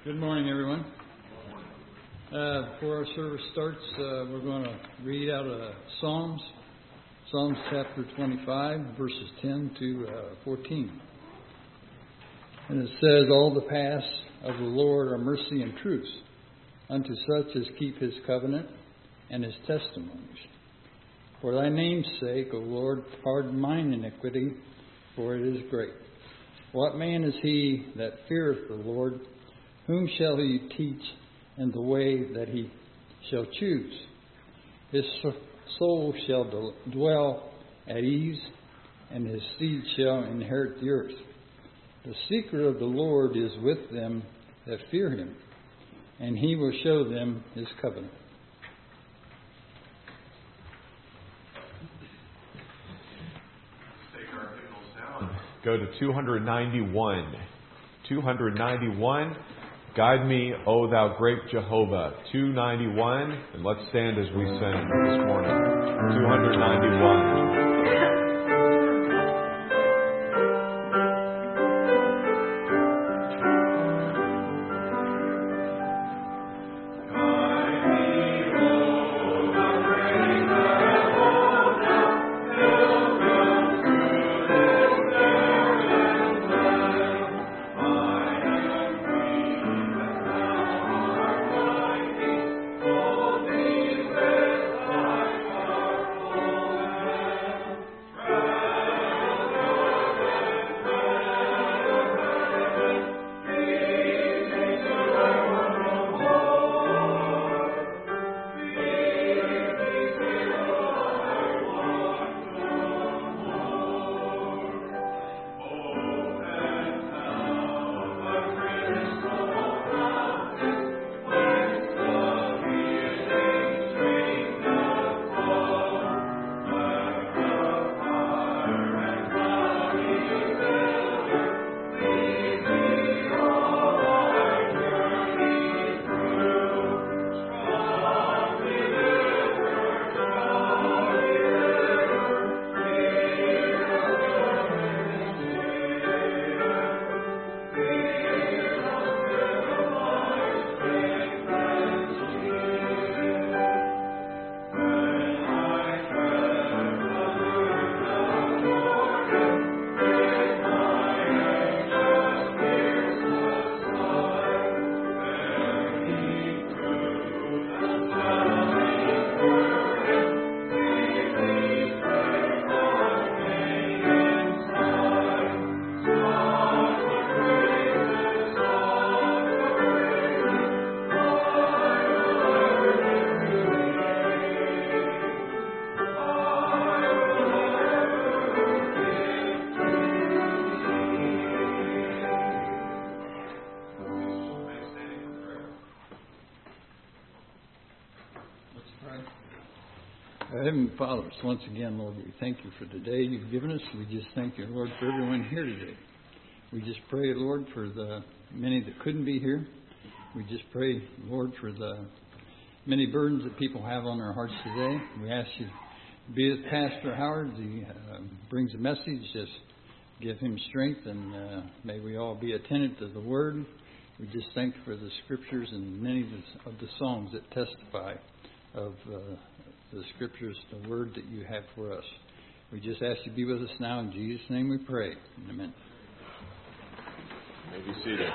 Good morning, everyone. Before our service starts, we're going to read out of Psalms chapter 25, verses 10 to 14. And it says, "All the paths of the Lord are mercy and truth, unto such as keep his covenant and his testimonies. For thy name's sake, O Lord, pardon mine iniquity, for it is great. What man is he that feareth the Lord? Whom shall he teach in the way that he shall choose? His soul shall dwell at ease, and his seed shall inherit the earth. The secret of the Lord is with them that fear him, and he will show them his covenant." Let's take our hymnals now and go to 291. 291. "Guide me, O thou great Jehovah." 291. And let's stand as we sing this morning. 291. Heavenly Father, once again, Lord, we thank you for the day you've given us. We just thank you, Lord, for everyone here today. We just pray, Lord, for the many that couldn't be here. We just pray, Lord, for the many burdens that people have on their hearts today. We ask you to be with Pastor Howard. He brings a message. Just give him strength, and may we all be attentive to the Word. We just thank you for the Scriptures and many of the songs that testify of the Scriptures, the Word that you have for us. We just ask you to be with us now. In Jesus' name we pray. Amen. You may be seated.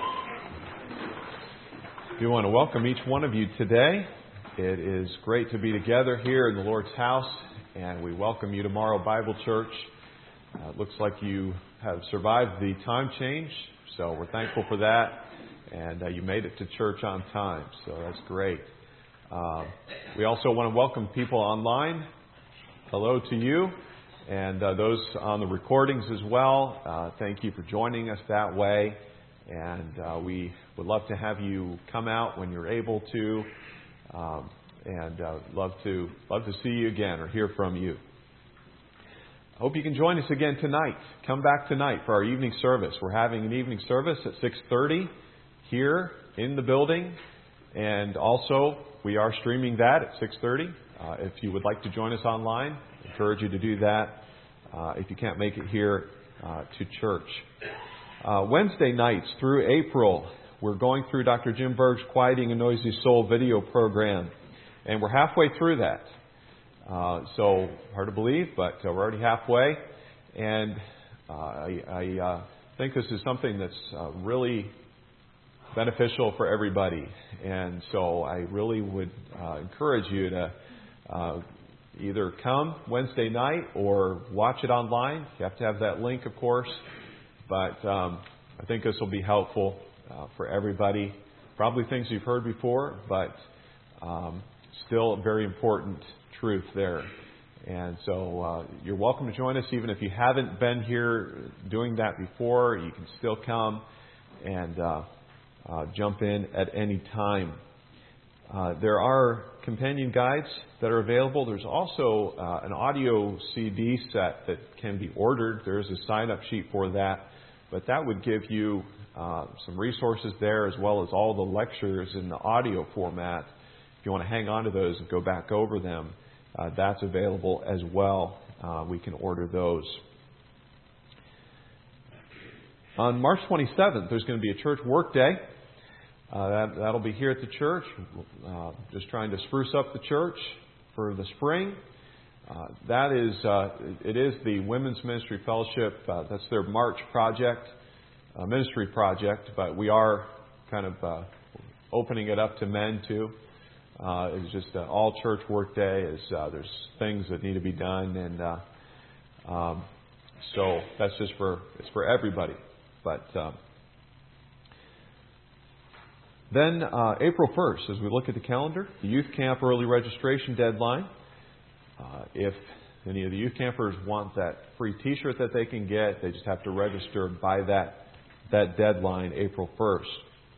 We want to welcome each one of you today. It is great to be together here in the Lord's house, and we welcome you to Morrow Bible Church. It looks like you have survived the time change, so we're thankful for that, and you made it to church on time, so that's great. We also want to welcome people online. Hello to you, and those on the recordings as well. Thank you for joining us that way, and we would love to have you come out when you're able to, and love to see you again or hear from you. I hope you can join us again tonight. Come back tonight for our evening service. We're having an evening service at 6:30 here in the building, and also we are streaming that at 6:30. If you would like to join us online, I encourage you to do that if you can't make it here to church. Wednesday nights through April, We're going through Dr. Jim Berg's Quieting a Noisy Soul video program, and we're halfway through that. So hard to believe, but we're already halfway, and I think this is something that's really beneficial for everybody. And so I really would encourage you to either come Wednesday night or watch it online. You have to have that link, of course, but I think this will be helpful for everybody. Probably things you've heard before, but still a very important truth there. And so you're welcome to join us. Even if you haven't been here doing that before, you can still come and jump in at any time. There are companion guides that are available. There's also an audio CD set that can be ordered. There is a sign-up sheet for that, but that would give you some resources there, as well as all the lectures in the audio format. If you want to hang on to those and go back over them, that's available as well. We can order those. On March 27th, there's going to be a church work day. That'll be here at the church, just trying to spruce up the church for the spring. It is the Women's Ministry Fellowship. That's their March project, ministry project, but we are kind of opening it up to men too. It's just an all church work day. There's things that need to be done, and so that's just it's for everybody. But then April 1st, as we look at the calendar, the youth camp early registration deadline. If any of the youth campers want that free T-shirt that they can get, they just have to register by that deadline, April 1st.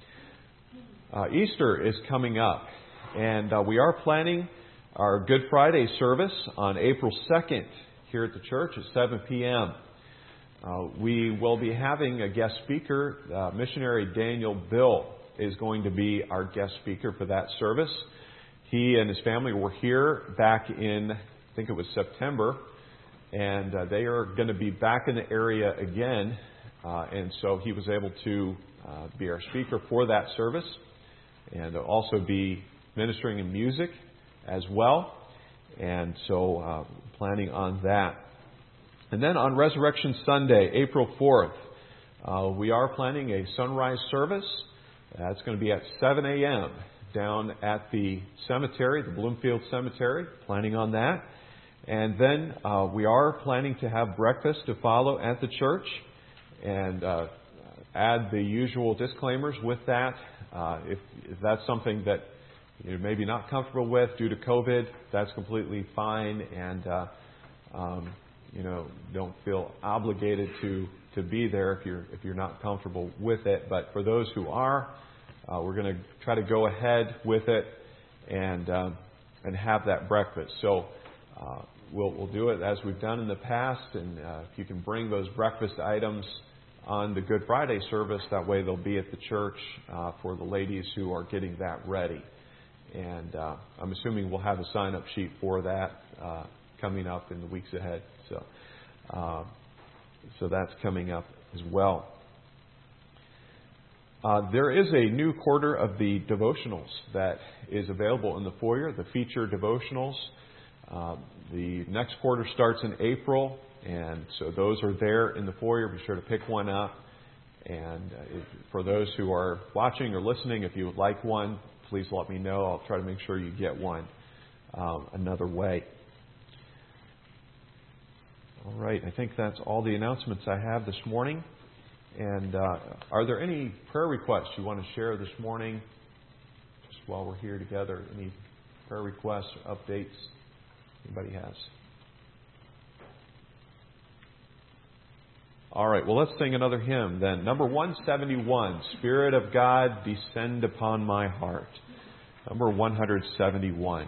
Easter is coming up, and we are planning our Good Friday service on April 2nd here at the church at 7 p.m. We will be having a guest speaker. Missionary Daniel Bill is going to be our guest speaker for that service. He and his family were here back in, I think it was September, and they are going to be back in the area again, and so he was able to be our speaker for that service, and also be ministering in music as well, and so planning on that. And then on Resurrection Sunday, April 4th, we are planning a sunrise service. It's going to be at 7 a.m. down at the cemetery, the Bloomfield Cemetery, planning on that. And then we are planning to have breakfast to follow at the church, and add the usual disclaimers with that. If that's something that you're maybe not comfortable with due to COVID, that's completely fine, and don't feel obligated to be there if you're not comfortable with it. But for those who are, we're going to try to go ahead with it and have that breakfast. So we'll do it as we've done in the past, and if you can bring those breakfast items on the Good Friday service, that way they'll be at the church for the ladies who are getting that ready. And I'm assuming we'll have a sign-up sheet for that coming up in the weeks ahead. So that's coming up as well. There is a new quarter of the devotionals that is available in the foyer, the feature devotionals. The next quarter starts in April, and so those are there in the foyer. Be sure to pick one up. And for those who are watching or listening, if you would like one, please let me know. I'll try to make sure you get one another way. All right, I think that's all the announcements I have this morning. And are there any prayer requests you want to share this morning, just while we're here together? Any prayer requests or updates anybody has? All right, well, let's sing another hymn then. Number 171, Spirit of God, Descend Upon My Heart. Number 171.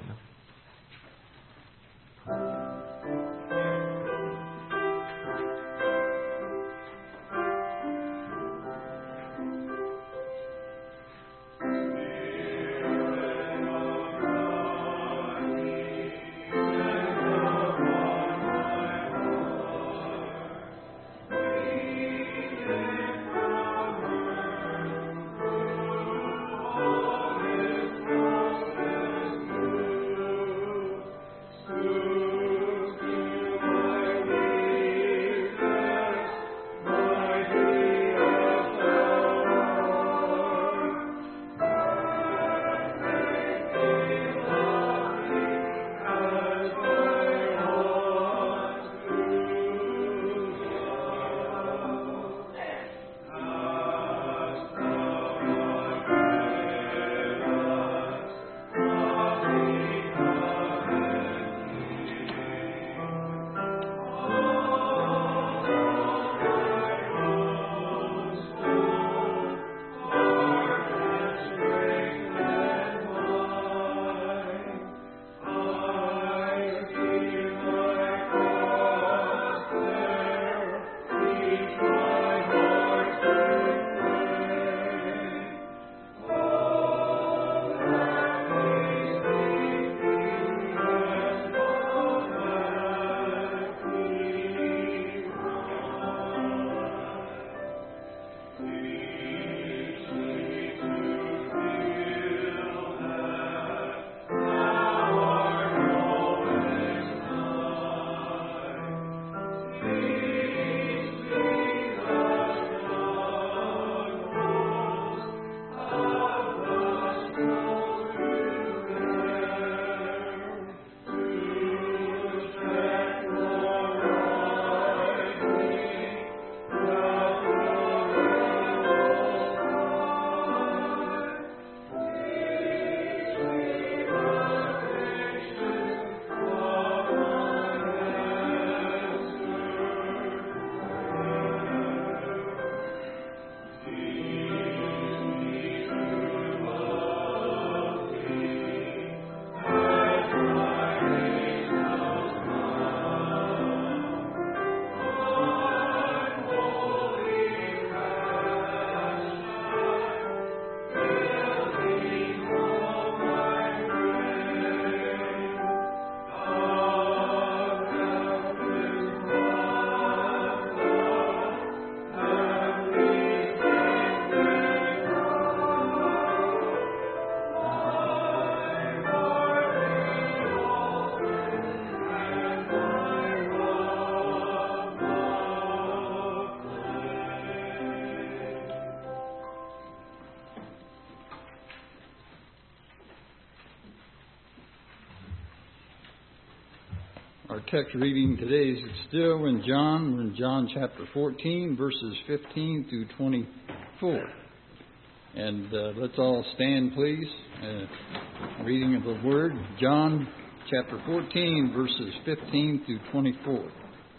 Our text reading today is still in John. We're in John chapter 14, verses 15 through 24. And let's all stand, please. Reading of the Word, John chapter 14, verses 15 through 24.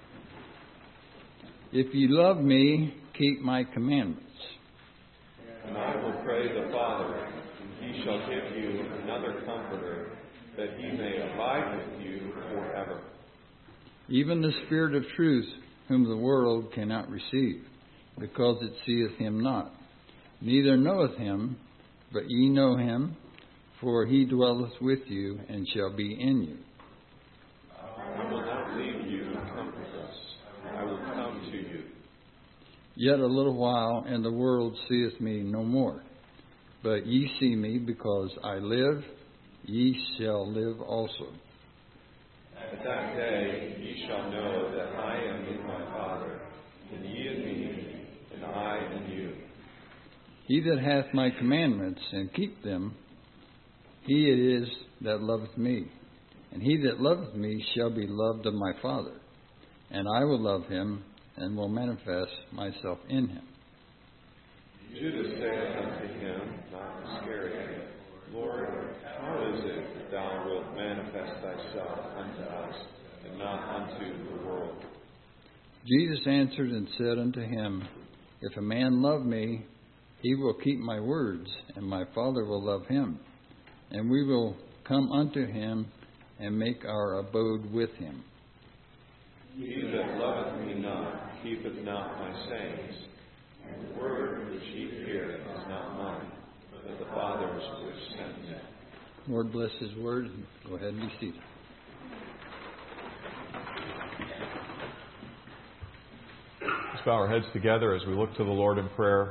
If you love me, keep my commandments. And I will pray the Father, and he shall give you another Comforter, that he may abide with you forever. Even the Spirit of truth, whom the world cannot receive, because it seeth him not, neither knoweth him, but ye know him, for he dwelleth with you, and shall be in you. I will not leave you comfortless. I will come to you. Yet a little while, and the world seeth me no more. But ye see me, because I live, ye shall live also. At that day ye shall know that I am in my Father, and ye in me, and I in you. He that hath my commandments, and keep them, he it is that loveth me. And he that loveth me shall be loved of my Father. And I will love him, and will manifest myself in him. Judas saith unto him, not Iscariot, Lord, how is it that thou wilt manifest thyself unto us, and not unto the world? Jesus answered and said unto him, If a man love me, he will keep my words, and my Father will love him. And we will come unto him, and make our abode with him. He that loveth me not, keepeth not my sayings. And the word which ye hear is not mine, but the Father's which sent me. Lord bless his word. Go ahead and be seated. Let's bow our heads together as we look to the Lord in prayer.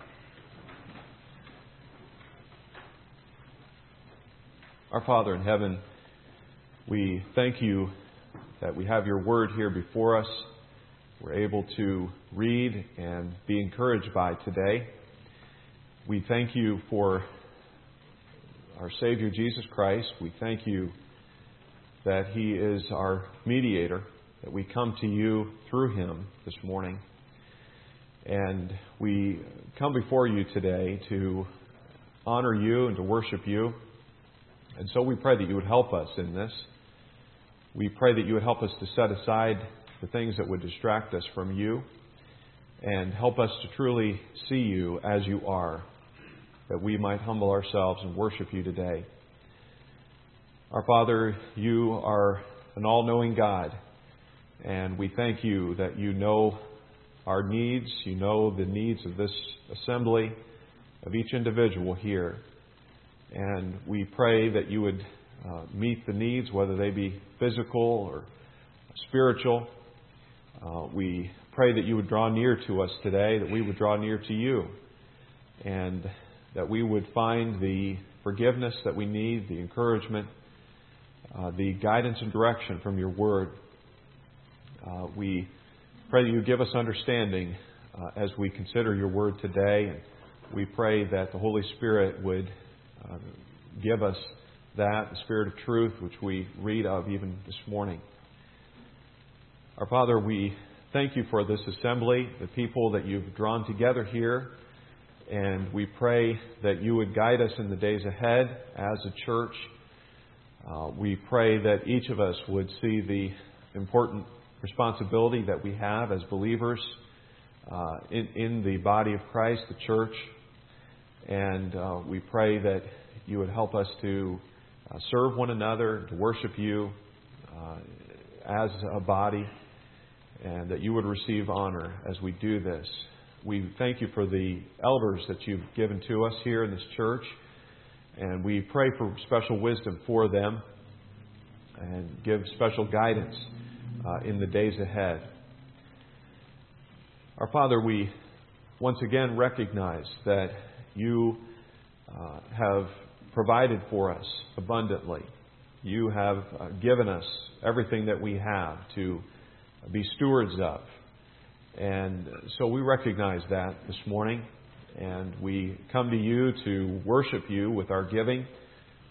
Our Father in heaven, we thank you that we have your word here before us. We're able to read and be encouraged by today. We thank you for our Savior Jesus Christ. We thank you that he is our mediator, that we come to you through him this morning. And we come before you today to honor you and to worship you. And so we pray that you would help us in this. We pray that you would help us to set aside the things that would distract us from you and help us to truly see you as you are, that we might humble ourselves and worship you today. Our Father, you are an all-knowing God, and we thank you that you know our needs, you know the needs of this assembly, of each individual here. And we pray that you would meet the needs, whether they be physical or spiritual. We pray that you would draw near to us today, that we would draw near to you, and that we would find the forgiveness that we need, the encouragement, the guidance and direction from your word. We pray that you give us understanding as we consider your word today, and we pray that the Holy Spirit would give us that, the Spirit of truth, which we read of even this morning. Our Father, we thank you for this assembly, the people that you've drawn together here, and we pray that you would guide us in the days ahead as a church. We pray that each of us would see the important responsibility that we have as believers in the body of Christ, the church. And we pray that you would help us to serve one another, to worship you as a body, and that you would receive honor as we do this. We thank you for the elders that you've given to us here in this church, and we pray for special wisdom for them and give special guidance in the days ahead. Our Father, we once again recognize that you have provided for us abundantly. You have given us everything that we have to be stewards of. And so we recognize that this morning, and we come to you to worship you with our giving.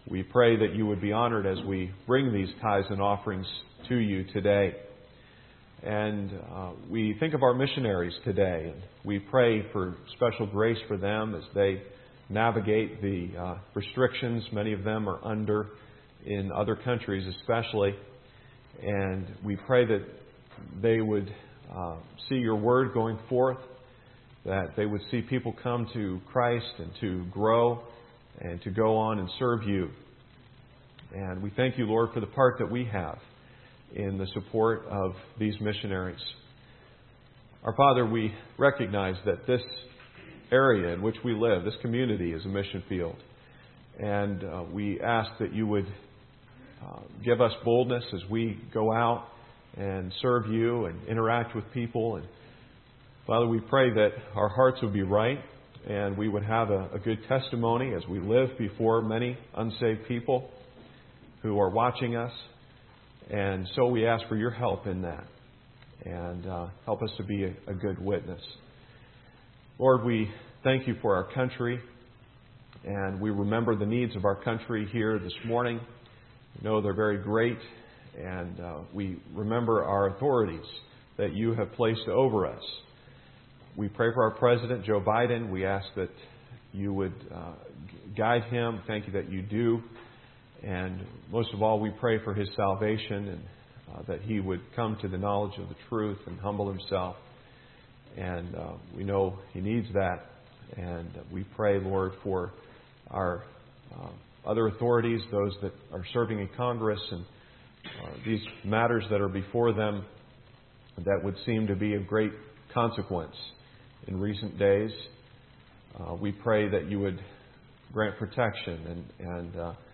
we pray that you would be honored as we bring these tithes and offerings to you today. And we think of our missionaries today, and we pray for special grace for them as they navigate the restrictions many of them are under in other countries especially. And we pray that they would see your word going forth, that they would see people come to Christ and to grow and to go on and serve you. And we thank you, Lord, for the part that we have in the support of these missionaries. Our Father, we recognize that this area in which we live, this community, is a mission field. And we ask that you would give us boldness as we go out and serve you and interact with people. And Father, we pray that our hearts would be right and we would have a good testimony as we live before many unsaved people who are watching us. And so we ask for your help in that, and help us to be a good witness. Lord, we thank you for our country, and we remember the needs of our country here this morning. We know they're very great, and we remember our authorities that you have placed over us. We pray for our President, Joe Biden. We ask that you would guide him. Thank you that you do. And most of all, we pray for his salvation, and that he would come to the knowledge of the truth and humble himself. And we know he needs that. And we pray, Lord, for our other authorities, those that are serving in Congress, and these matters that are before them that would seem to be of great consequence in recent days. We pray that you would grant protection and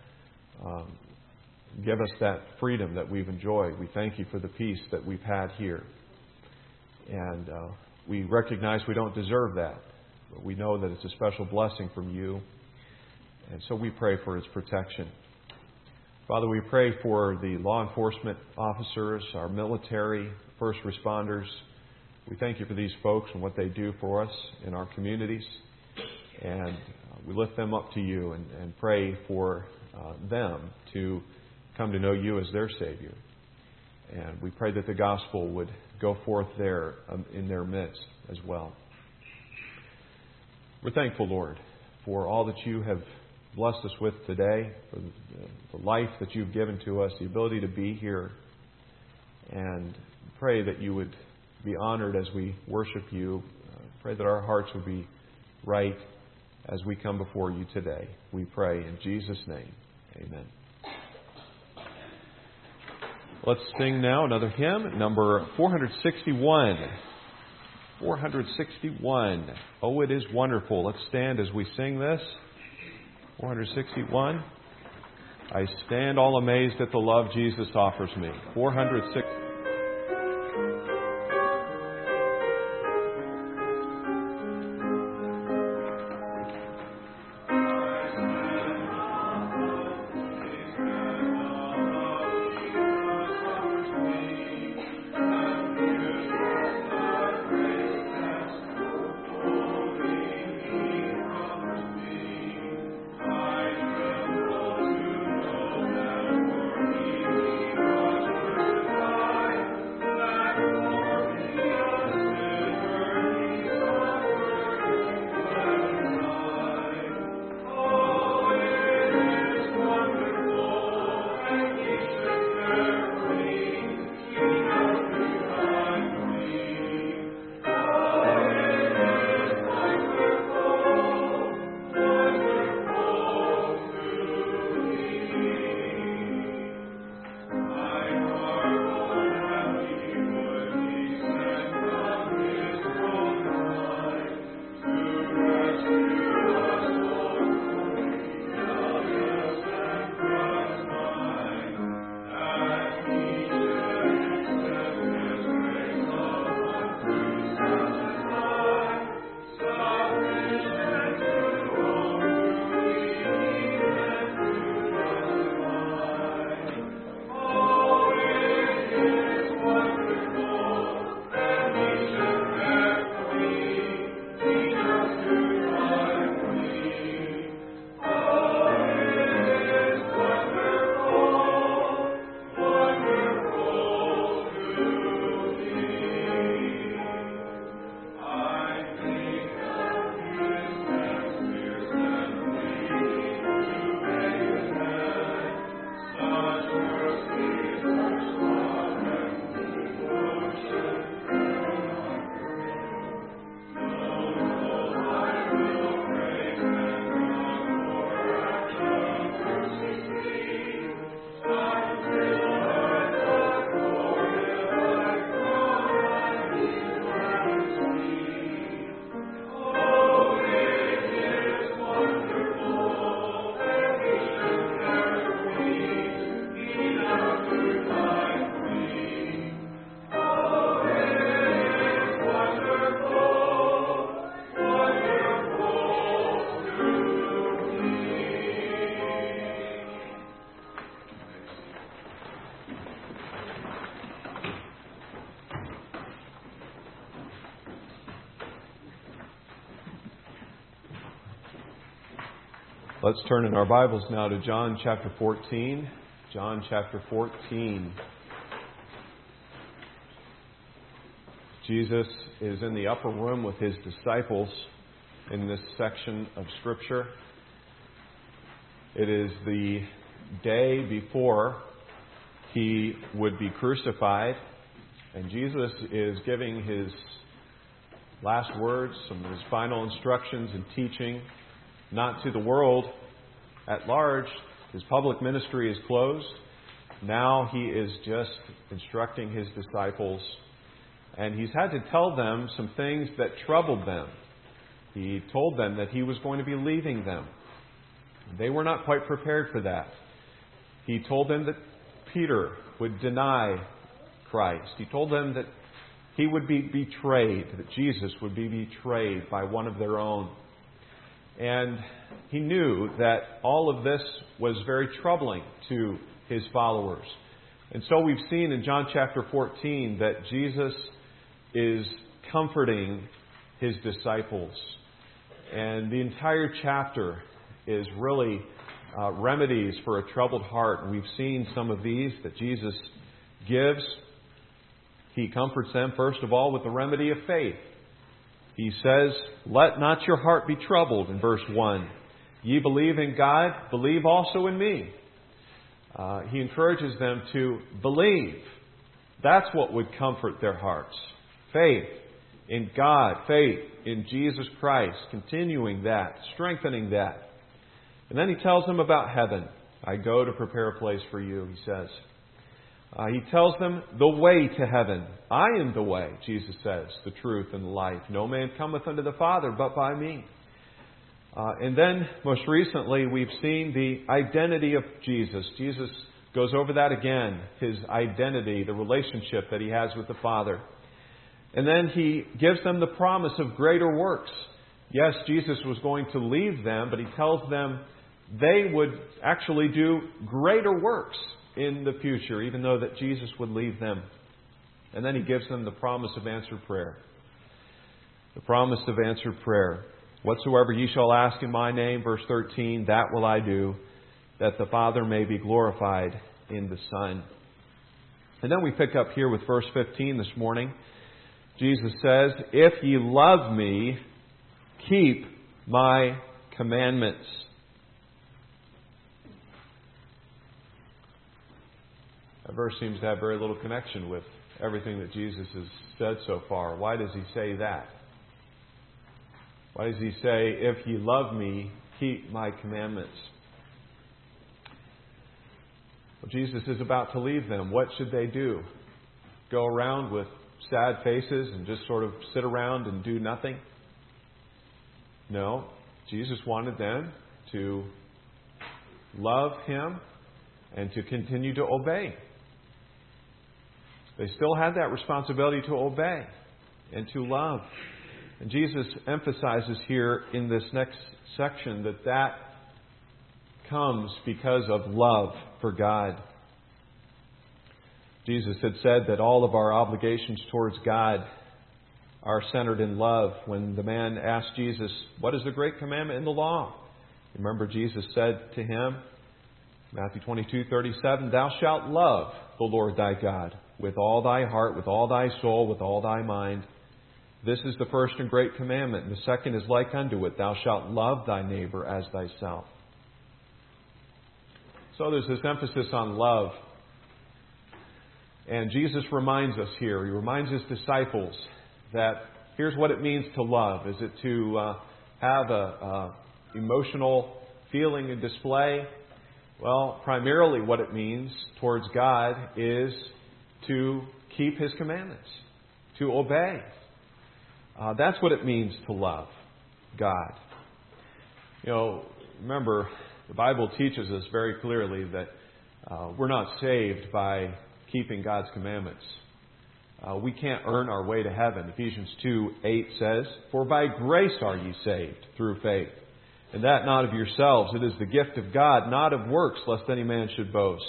give us that freedom that we've enjoyed. We thank you for the peace that we've had here. And we recognize we don't deserve that, but we know that it's a special blessing from you. And so we pray for its protection. Father, we pray for the law enforcement officers, our military, first responders. We thank you for these folks and what they do for us in our communities. And we lift them up to you and pray for them to come to know you as their Savior. And we pray that the gospel would go forth there in their midst as well. We're thankful, Lord, for all that you have blessed us with today, for the life that you've given to us, the ability to be here. And pray that you would be honored as we worship you. Pray that our hearts would be right as we come before you today. We pray in Jesus' name. Amen. Let's sing now another hymn, number 461. 461. Oh, it is wonderful. Let's stand as we sing this. 461. I stand all amazed at the love Jesus offers me. 460. Thank you. Let's turn in our Bibles now to John chapter 14. John chapter 14. Jesus is in the upper room with his disciples in this section of Scripture. It is the day before he would be crucified, and Jesus is giving his last words, some of his final instructions and teaching, not to the world at large. His public ministry is closed. Now he is just instructing his disciples. And he's had to tell them some things that troubled them. He told them that he was going to be leaving them. They were not quite prepared for that. He told them that Peter would deny Christ. He told them that he would be betrayed, that Jesus would be betrayed by one of their own. And he knew that all of this was very troubling to his followers. And so we've seen in John chapter 14 that Jesus is comforting his disciples. And the entire chapter is really remedies for a troubled heart. And we've seen some of these that Jesus gives. He comforts them, first of all, with the remedy of faith. He says, "Let not your heart be troubled," in verse 1. "Ye believe in God, believe also in me." He encourages them to believe. That's what would comfort their hearts. Faith in God, faith in Jesus Christ, continuing that, strengthening that. And then he tells them about heaven. "I go to prepare a place for you," he says. He tells them the way to heaven. "I am the way," Jesus says, "the truth and the life. No man cometh unto the Father but by me." And then, most recently, we've seen the identity of Jesus. Jesus goes over that again, his identity, the relationship that he has with the Father. And then he gives them the promise of greater works. Yes, Jesus was going to leave them, but he tells them they would actually do greater works in the future, even though that Jesus would leave them. And then he gives them the promise of answered prayer. The promise of answered prayer. "Whatsoever ye shall ask in my name," verse 13, "that will I do, that the Father may be glorified in the Son." And then we pick up here with verse 15 this morning. Jesus says, "If ye love me, keep my commandments." That verse seems to have very little connection with everything that Jesus has said so far. Why does he say that? Why does he say, "If ye love me, keep my commandments"? Well, Jesus is about to leave them. What should they do? Go around with sad faces and just sort of sit around and do nothing? No. Jesus wanted them to love him and to continue to obey. They still had that responsibility to obey and to love. And Jesus emphasizes here in this next section that comes because of love for God. Jesus had said that all of our obligations towards God are centered in love. When the man asked Jesus, "What is the great commandment in the law?" Remember, Jesus said to him, Matthew 22:37, "Thou shalt love the Lord thy God with all thy heart, with all thy soul, with all thy mind. This is the first and great commandment. And the second is like unto it. Thou shalt love thy neighbor as thyself." So there's this emphasis on love. And Jesus reminds us here, he reminds his disciples that here's what it means to love. Is it to have a emotional feeling and display? Well, primarily what it means towards God is to keep his commandments, to obey. That's what it means to love God. Remember, the Bible teaches us very clearly that we're not saved by keeping God's commandments. We can't earn our way to heaven. Ephesians 2:8 says, "For by grace are ye saved through faith, and that not of yourselves. It is the gift of God, not of works, lest any man should boast."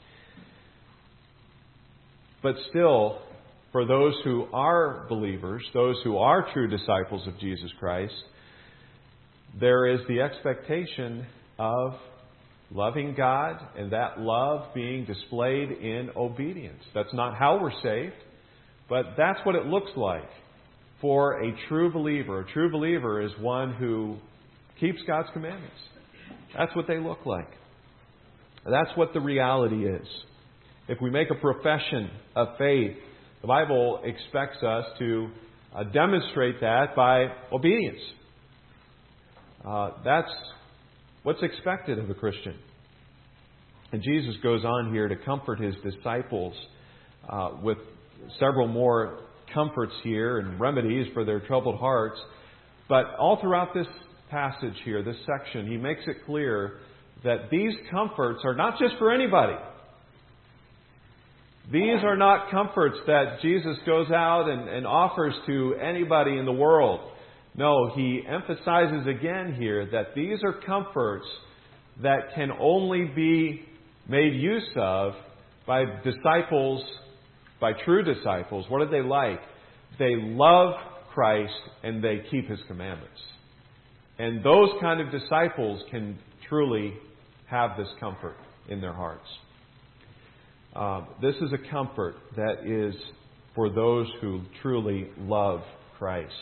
But still, for those who are believers, those who are true disciples of Jesus Christ, there is the expectation of loving God and that love being displayed in obedience. That's not how we're saved, but that's what it looks like for a true believer. A true believer is one who keeps God's commandments. That's what they look like. That's what the reality is. If we make a profession of faith, the Bible expects us to demonstrate that by obedience. That's what's expected of a Christian. And Jesus goes on here to comfort His disciples with several more comforts here and remedies for their troubled hearts. But all throughout this passage here, this section, He makes it clear that these comforts are not just for anybody. These are not comforts that Jesus goes out and offers to anybody in the world. No, He emphasizes again here that these are comforts that can only be made use of by disciples, by true disciples. What are they like? They love Christ and they keep His commandments. And those kind of disciples can truly have this comfort in their hearts. This is a comfort that is for those who truly love Christ.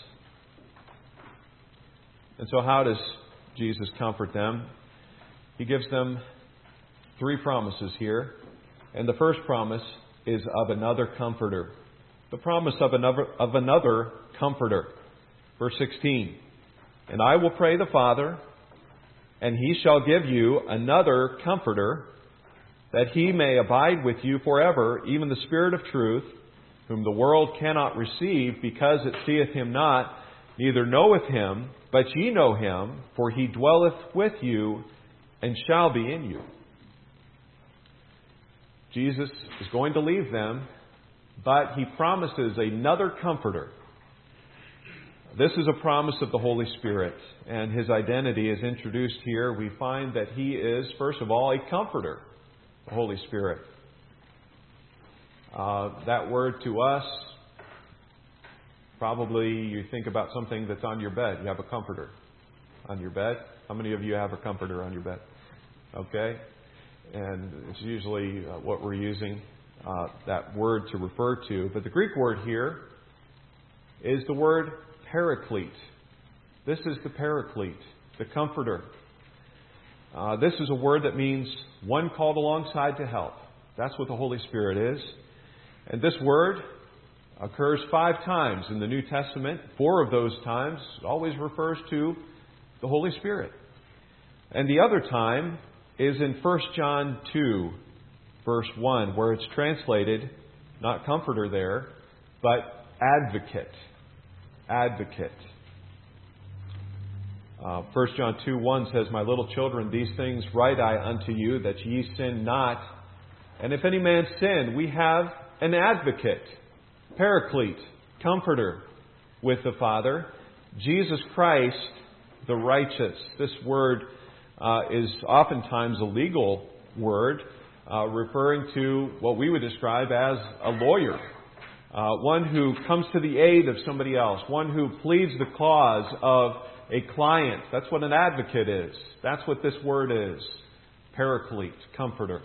And so how does Jesus comfort them? He gives them 3 promises here. And the first promise is of another comforter. The promise of another comforter. Verse 16. And I will pray the Father, and He shall give you another comforter, that He may abide with you forever, even the Spirit of truth, whom the world cannot receive, because it seeth Him not, neither knoweth Him, but ye know Him, for He dwelleth with you, and shall be in you. Jesus is going to leave them, but He promises another comforter. This is a promise of the Holy Spirit, and His identity is introduced here. We find that He is, first of all, a comforter, the Holy Spirit. That word to us, probably you think about something that's on your bed. You have a comforter on your bed. How many of you have a comforter on your bed? Okay? And it's usually what we're using that word to refer to. But the Greek word here is the word paraclete. This is the paraclete, the comforter. This is a word that means one called alongside to help. That's what the Holy Spirit is. And this word occurs 5 times in the New Testament. 4 of those times always refers to the Holy Spirit. And the other time is in 1 John 2, verse 1, where it's translated, not comforter there, but advocate. Advocate. 1 John 2:1 says, My little children, these things write I unto you, that ye sin not. And if any man sin, we have an advocate, paraclete, comforter with the Father, Jesus Christ, the righteous. This word is oftentimes a legal word, referring to what we would describe as a lawyer. One who comes to the aid of somebody else. One who pleads the cause of a client. That's what an advocate is. That's what this word is. Paraclete, comforter.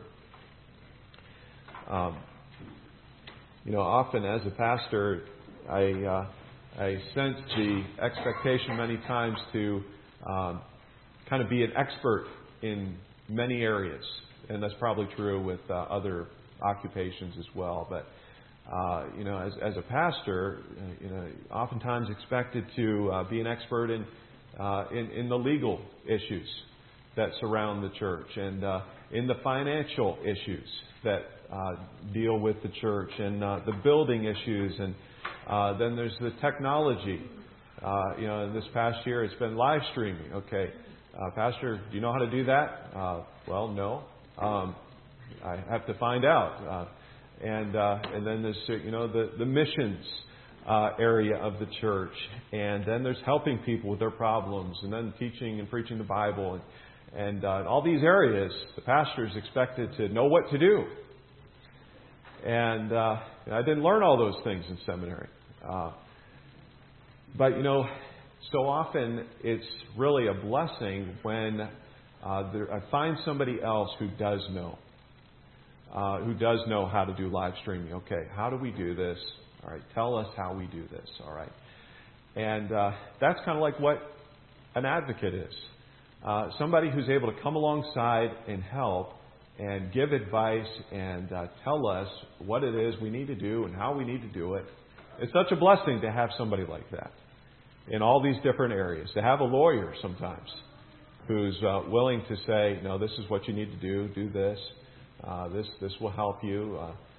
Often as a pastor, I sense the expectation many times to kind of be an expert in many areas. And that's probably true with other occupations as well. But as a pastor, oftentimes expected to be an expert in the legal issues that surround the church, and in the financial issues that deal with the church, and the building issues, and then there's the technology. In this past year, it's been live streaming. Okay, Pastor, do you know how to do that? Well, no. I have to find out. And then there's the missions area of the church, and then there's helping people with their problems, and then teaching and preaching the Bible, and in all these areas, the pastor is expected to know what to do. And I didn't learn all those things in seminary, but so often it's really a blessing when Find somebody else who does know how to do live streaming. Okay, how do we do this? All right, tell us how we do this. All right. And that's kind of like what an advocate is. Somebody who's able to come alongside and help and give advice and tell us what it is we need to do and how we need to do it. It's such a blessing to have somebody like that in all these different areas. To have a lawyer sometimes who's willing to say, no, this is what you need to do this. This will help you.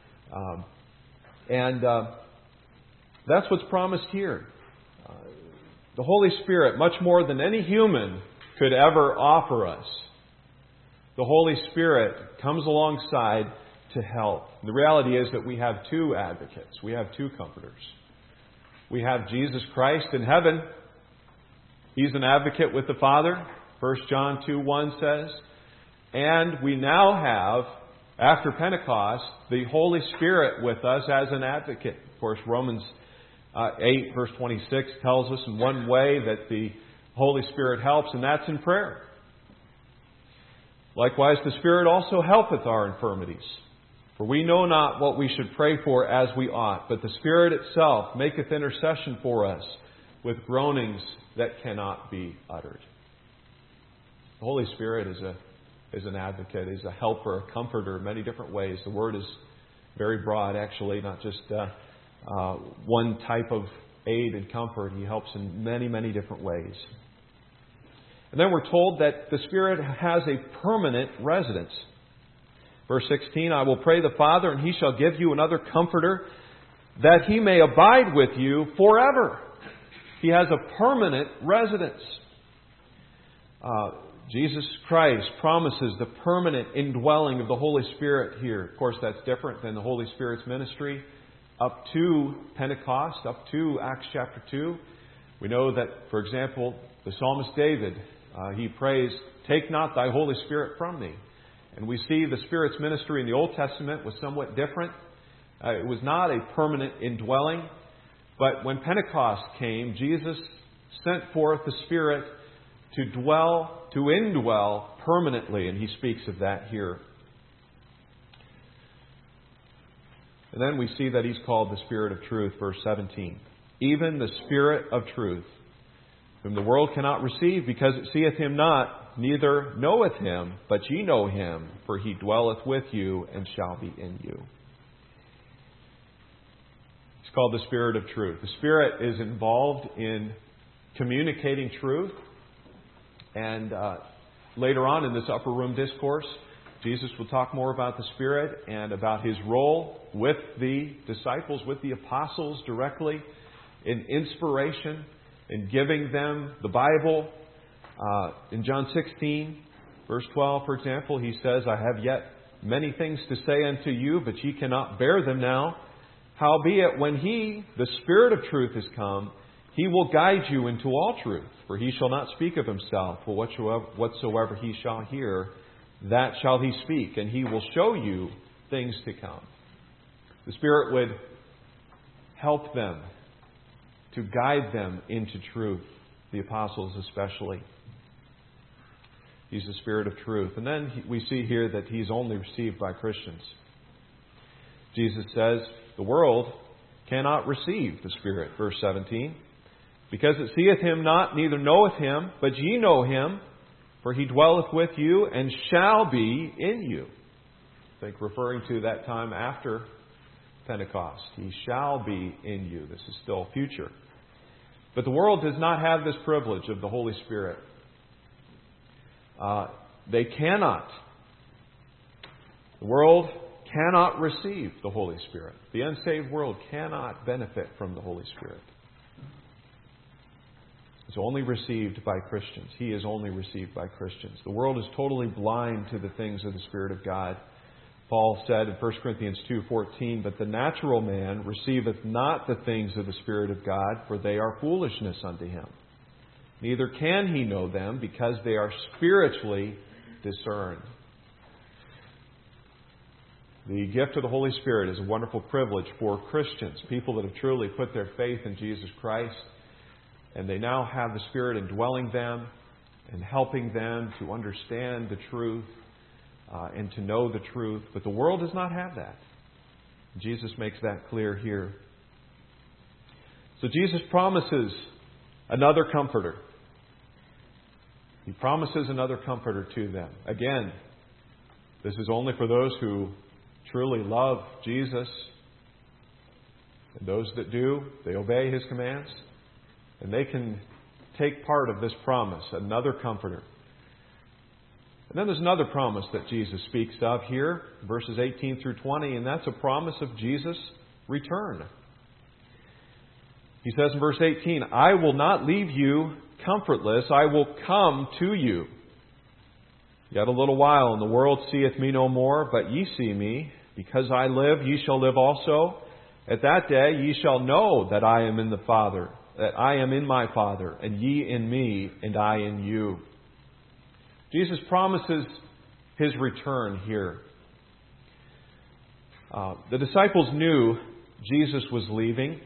That's what's promised here. The Holy Spirit, much more than any human could ever offer us, the Holy Spirit comes alongside to help. The reality is that we have two advocates. We have two comforters. We have Jesus Christ in heaven. He's an advocate with the Father. 1 John 2:1 says. And we now have, after Pentecost, the Holy Spirit with us as an advocate. Of course, Romans 8, verse 26 tells us in one way that the Holy Spirit helps, and that's in prayer. Likewise, the Spirit also helpeth our infirmities. For we know not what we should pray for as we ought, but the Spirit itself maketh intercession for us with groanings that cannot be uttered. The Holy Spirit is an advocate, is a helper, a comforter in many different ways. The word is very broad, actually, not just one type of aid and comfort. He helps in many, many different ways. And then we're told that the Spirit has a permanent residence. Verse 16, I will pray the Father, and He shall give you another Comforter, that He may abide with you forever. He has a permanent residence. Jesus Christ promises the permanent indwelling of the Holy Spirit here. Of course, that's different than the Holy Spirit's ministry up to Pentecost, up to Acts chapter 2. We know that, for example, the psalmist David, he prays, take not thy Holy Spirit from me. And we see the Spirit's ministry in the Old Testament was somewhat different. It was not a permanent indwelling. But when Pentecost came, Jesus sent forth the Spirit to indwell permanently. And He speaks of that here. And then we see that He's called the Spirit of truth, verse 17. Even the Spirit of truth, whom the world cannot receive, because it seeth Him not, neither knoweth Him, but ye know Him, for He dwelleth with you and shall be in you. It's called the Spirit of truth. The Spirit is involved in communicating truth. And later on in this upper room discourse, Jesus will talk more about the Spirit and about His role with the disciples, with the apostles directly in inspiration, in giving them the Bible. In John 16, verse 12, for example, He says, I have yet many things to say unto you, but ye cannot bear them now. Howbeit, when He, the Spirit of truth, is come, He will guide you into all truth. For He shall not speak of Himself, but whatsoever He shall hear, that shall He speak, and He will show you things to come. The Spirit would help them, to guide them into truth, the apostles especially. He's the Spirit of truth. And then we see here that He's only received by Christians. Jesus says, the world cannot receive the Spirit, verse 17, because it seeth Him not, neither knoweth Him, but ye know Him, for He dwelleth with you and shall be in you. I think referring to that time after Pentecost. He shall be in you. This is still future. But the world does not have this privilege of the Holy Spirit. They cannot. The world cannot receive the Holy Spirit. The unsaved world cannot benefit from the Holy Spirit. It's only received by Christians. He is only received by Christians. The world is totally blind to the things of the Spirit of God. Paul said in 1 Corinthians 2:14, but the natural man receiveth not the things of the Spirit of God, for they are foolishness unto him. Neither can he know them, because they are spiritually discerned. The gift of the Holy Spirit is a wonderful privilege for Christians, people that have truly put their faith in Jesus Christ, and they now have the Spirit indwelling them. and helping them to understand the truth and to know the truth. But the world does not have that. Jesus makes that clear here. So Jesus promises another comforter. He promises another comforter to them. Again, this is only for those who truly love Jesus. And those that do, they obey His commands. And they can take part of this promise, another comforter. And then there's another promise that Jesus speaks of here, verses 18 through 20, and that's a promise of Jesus' return. He says in verse 18, I will not leave you comfortless, I will come to you. Yet a little while, and the world seeth me no more, but ye see me. Because I live, ye shall live also. At that day ye shall know that I am in the Father, that I am in my Father, and ye in me, and I in you. Jesus promises His return here. The disciples knew Jesus was leaving,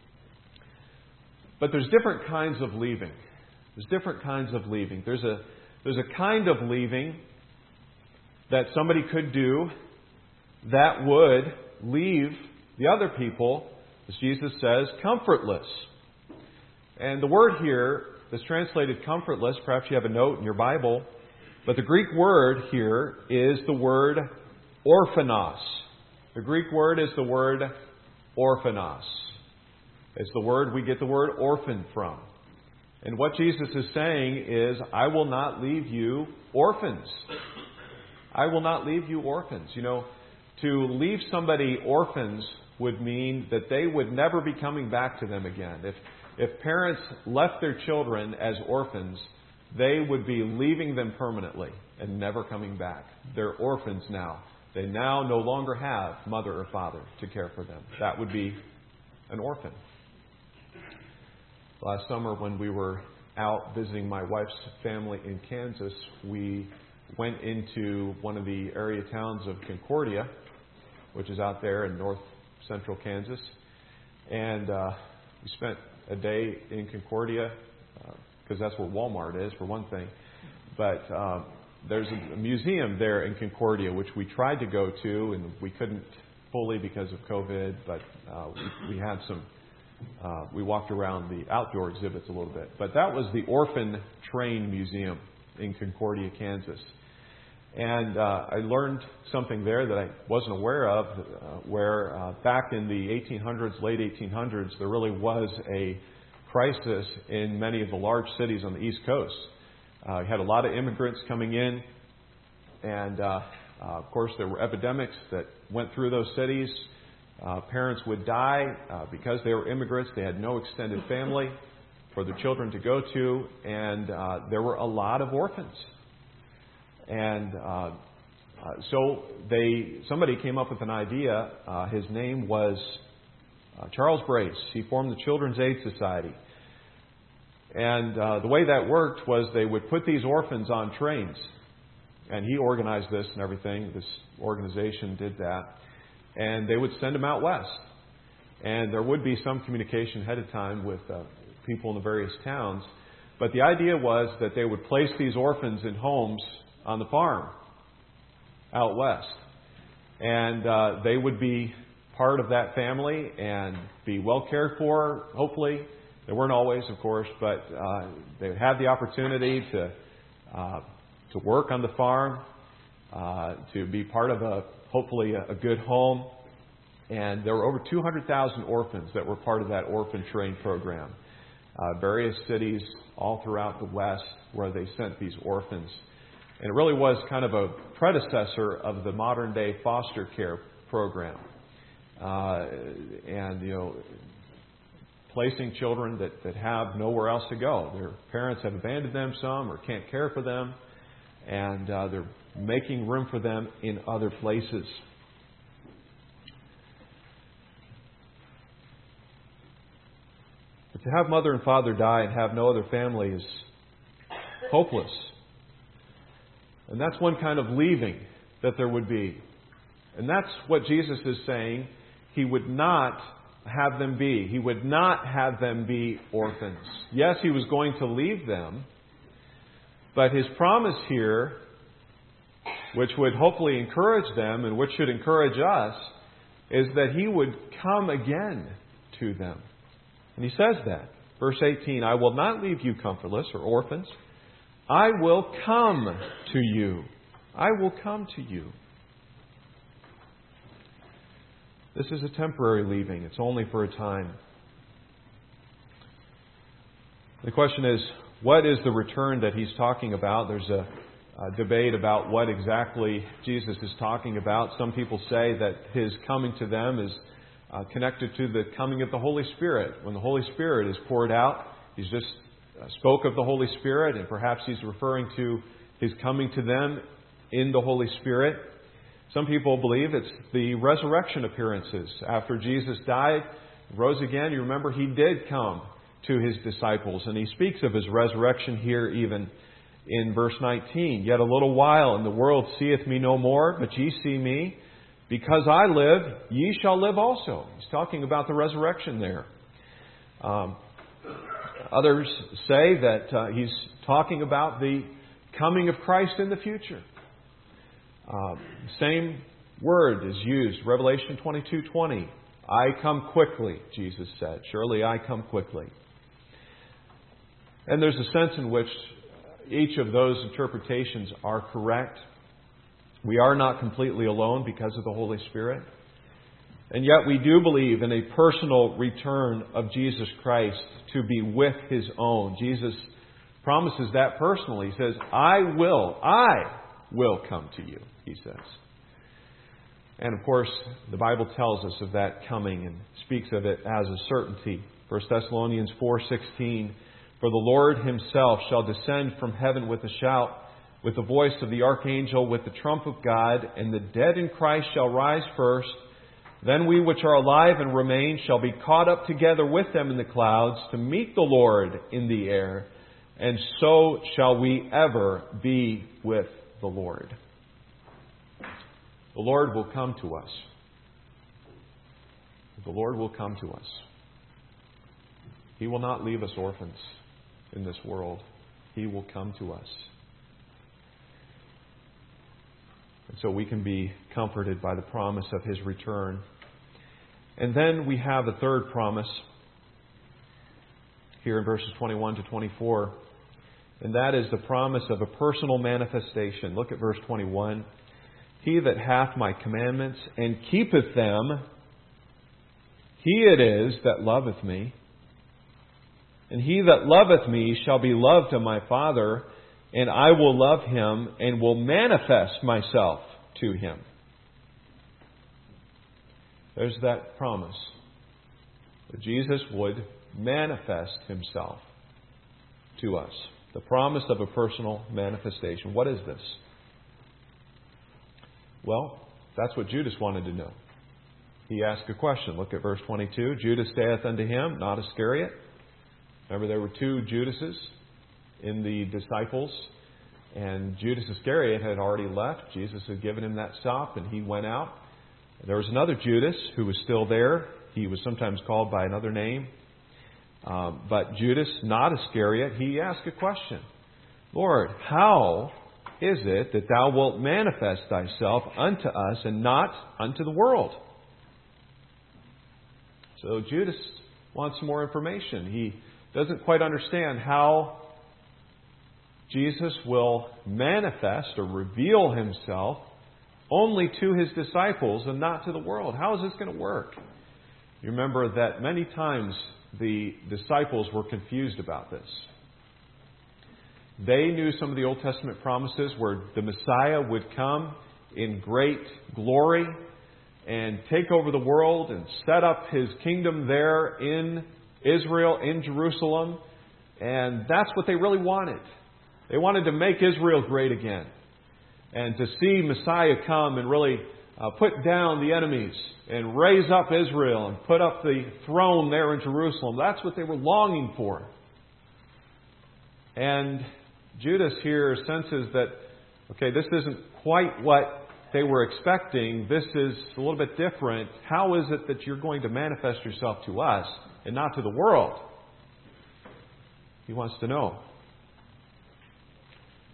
but there's different kinds of leaving. There's different kinds of leaving. There's a kind of leaving that somebody could do that would leave the other people, as Jesus says, comfortless. And the word here that's translated comfortless, perhaps you have a note in your Bible, but the Greek word here is the word orphanos. The Greek word is the word orphanos. It's the word we get the word orphan from. And what Jesus is saying is, I will not leave you orphans. I will not leave you orphans. You know, to leave somebody orphans would mean that they would never be coming back to them again. If parents left their children as orphans, they would be leaving them permanently and never coming back. They're orphans now. They now no longer have mother or father to care for them. That would be an orphan. Last summer when we were out visiting my wife's family in Kansas, we went into one of the area towns of Concordia, which is out there in north central Kansas. And we spent a day in Concordia, because that's where Walmart is, for one thing. But there's a museum there in Concordia, which we tried to go to, and we couldn't fully because of COVID, but we had some... we walked around the outdoor exhibits a little bit. But that was the Orphan Train Museum in Concordia, Kansas. And I learned something there that I wasn't aware of, where back in the 1800s, late 1800s, there really was a crisis in many of the large cities on the East Coast. You had a lot of immigrants coming in, and of course there were epidemics that went through those cities. Parents would die because they were immigrants. They had no extended family for their children to go to, and there were a lot of orphans. And so somebody came up with an idea. His name was Charles Brace. He formed the Children's Aid Society. And the way that worked was they would put these orphans on trains. And he organized this and everything. This organization did that. And they would send them out west. And there would be some communication ahead of time with people in the various towns. But the idea was that they would place these orphans in homes on the farm out west. And they would be part of that family and be well cared for, hopefully. They weren't always, of course, but they would have the opportunity to work on the farm, to be part of hopefully a good home. And there were over 200,000 orphans that were part of that orphan train program. Various cities all throughout the West where they sent these orphans. And it really was kind of a predecessor of the modern day foster care program. And, you know, placing children that have nowhere else to go. Their parents have abandoned them some or can't care for them. And they're making room for them in other places. But to have mother and father die and have no other family is hopeless. And that's one kind of leaving that there would be. And that's what Jesus is saying. He would not have them be. He would not have them be orphans. Yes, He was going to leave them, But His promise here, which would hopefully encourage them and which should encourage us, is that He would come again to them. And He says that. Verse 18, I will not leave you comfortless or orphans. I will come to you. I will come to you. This is a temporary leaving. It's only for a time. The question is, what is the return that He's talking about? There's a debate about what exactly Jesus is talking about. Some people say that His coming to them is connected to the coming of the Holy Spirit. When the Holy Spirit is poured out, He's just spoke of the Holy Spirit, and perhaps He's referring to His coming to them in the Holy Spirit. Some people believe it's the resurrection appearances. After Jesus died, rose again, you remember He did come to His disciples, and He speaks of His resurrection here even in verse 19. Yet a little while, and the world seeth me no more, but ye see me. Because I live, ye shall live also. He's talking about the resurrection there. Others say that He's talking about the coming of Christ in the future. Same word is used, Revelation 22:20. I come quickly, Jesus said. Surely I come quickly. And there's a sense in which each of those interpretations are correct. We are not completely alone because of the Holy Spirit. And yet we do believe in a personal return of Jesus Christ to be with His own. Jesus promises that personally. He says, I will come to you, He says. And of course, the Bible tells us of that coming and speaks of it as a certainty. 1 Thessalonians 4:16, for the Lord Himself shall descend from heaven with a shout, with the voice of the archangel, with the trump of God, and the dead in Christ shall rise first. Then we which are alive and remain shall be caught up together with them in the clouds to meet the Lord in the air, and so shall we ever be with the Lord. The Lord will come to us. The Lord will come to us. He will not leave us orphans in this world. He will come to us. And so we can be comforted by the promise of His return. And then we have a third promise here in verses 21 to 24. And that is the promise of a personal manifestation. Look at verse 21. He that hath my commandments and keepeth them, he it is that loveth me. And he that loveth me shall be loved of my Father, and I will love him and will manifest myself to him. There's that promise that Jesus would manifest Himself to us. The promise of a personal manifestation. What is this? Well, that's what Judas wanted to know. He asked a question. Look at verse 22. Judas saith unto Him, not Iscariot. Remember, there were two Judases in the disciples, and Judas Iscariot had already left. Jesus had given him that stop, and he went out. There was another Judas who was still there. He was sometimes called by another name. But Judas, not Iscariot, he asked a question. Lord, how is it that Thou wilt manifest Thyself unto us and not unto the world? So Judas wants some more information. He doesn't quite understand how Jesus will manifest or reveal Himself only to His disciples and not to the world. How is this going to work? You remember that many times the disciples were confused about this. They knew some of the Old Testament promises where the Messiah would come in great glory and take over the world and set up His kingdom there in Israel, in Jerusalem. And that's what they really wanted. They wanted to make Israel great again. And to see Messiah come and really put down the enemies and raise up Israel and put up the throne there in Jerusalem. That's what they were longing for. And Judas here senses that, okay, this isn't quite what they were expecting. This is a little bit different. How is it that you're going to manifest yourself to us and not to the world? He wants to know.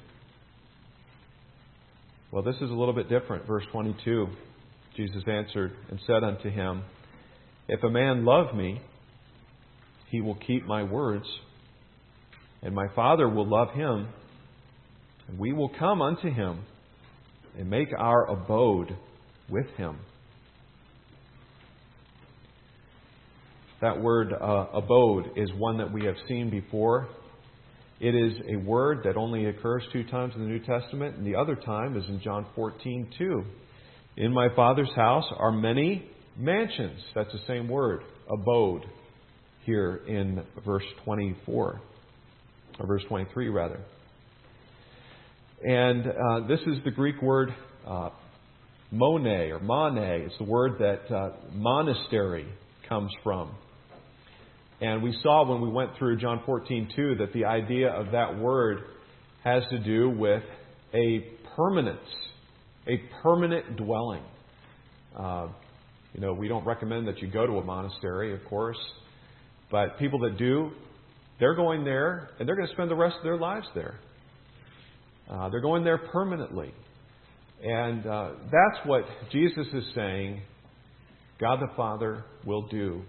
Well, this is a little bit different. Verse 22, Jesus answered and said unto him, If a man love me, he will keep my words, and my Father will love him, and we will come unto him and make our abode with him. That word abode is one that we have seen before. It is a word that only occurs 2 times in the New Testament, and the other time is in John 14:2. In my Father's house are many mansions. That's the same word, abode, here in verse 24, or verse 23 rather. And this is the Greek word mone or mane. It's the word that monastery comes from. And we saw when we went through John 14:2 that the idea of that word has to do with a permanence, a permanent dwelling. We don't recommend that you go to a monastery, of course, but people that do, they're going there and they're going to spend the rest of their lives there. They're going there permanently. And that's what Jesus is saying God the Father will do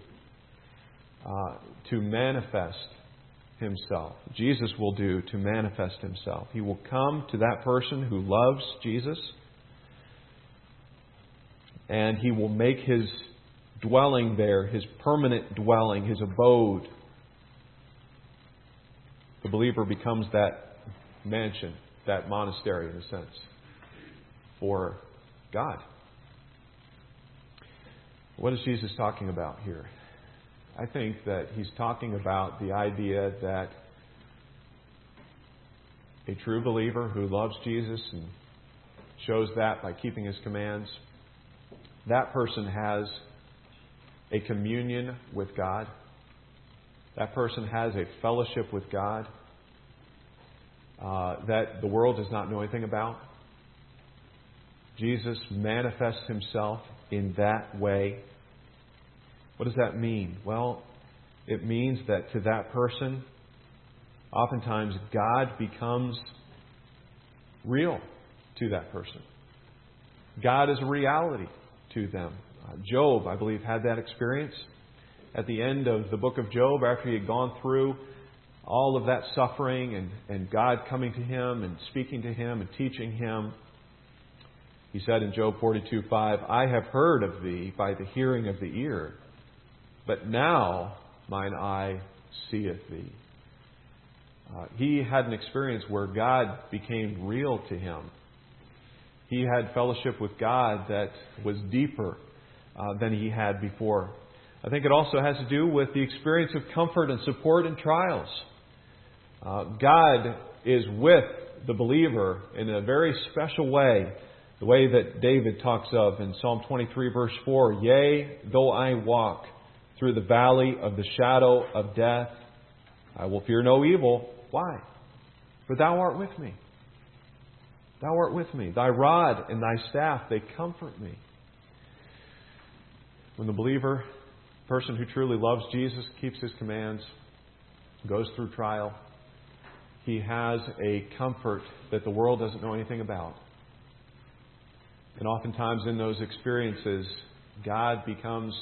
to manifest Himself. Jesus will do to manifest Himself. He will come to that person who loves Jesus, and He will make His dwelling there, His permanent dwelling, His abode. The believer becomes that mansion, that monastery in a sense, for God. What is Jesus talking about here? I think that He's talking about the idea that a true believer who loves Jesus and shows that by keeping His commands, that person has a communion with God. That person has a fellowship with God that the world does not know anything about. Jesus manifests Himself in that way. What does that mean? Well, it means that to that person, oftentimes God becomes real to that person. God is a reality to them. Job, I believe, had that experience. At the end of the book of Job, after he had gone through all of that suffering and God coming to him and speaking to him and teaching him, he said in Job 42:5, I have heard of thee by the hearing of the ear, but now mine eye seeth thee. He had an experience where God became real to him. He had fellowship with God that was deeper than he had before. I think it also has to do with the experience of comfort and support in trials. God is with the believer in a very special way, the way that David talks of in Psalm 23 verse 4, Yea, though I walk through the valley of the shadow of death, I will fear no evil. Why? For Thou art with me. Thou art with me. Thy rod and Thy staff, they comfort me. When the believer, person who truly loves Jesus, keeps His commands, goes through trial, he has a comfort that the world doesn't know anything about. And oftentimes in those experiences, God becomes